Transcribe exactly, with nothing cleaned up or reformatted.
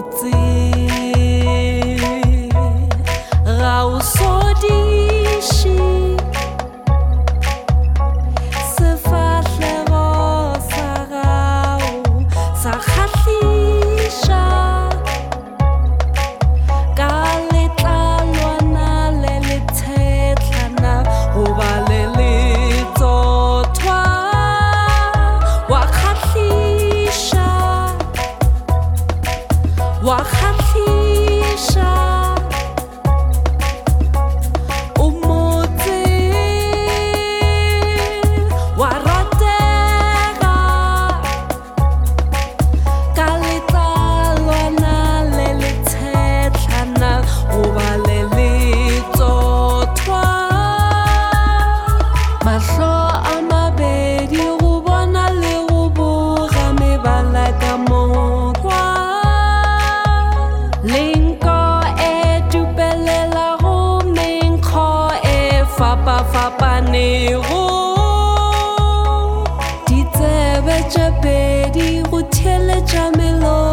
motse ga o sodiše sefahlego sa gago sa kgahliša ka letlalwana le letshetlana goba le letsothwa wa kgahliša wa kgahliša o motse wa ratega ka letlalwana le letshetlana goba le letsothwa mahlo a mabedi go bona le go boga mebala ka mokgwa lenko e dupelela go menkgo e fapafapanego ditsebe tše pedi go theeletša melodi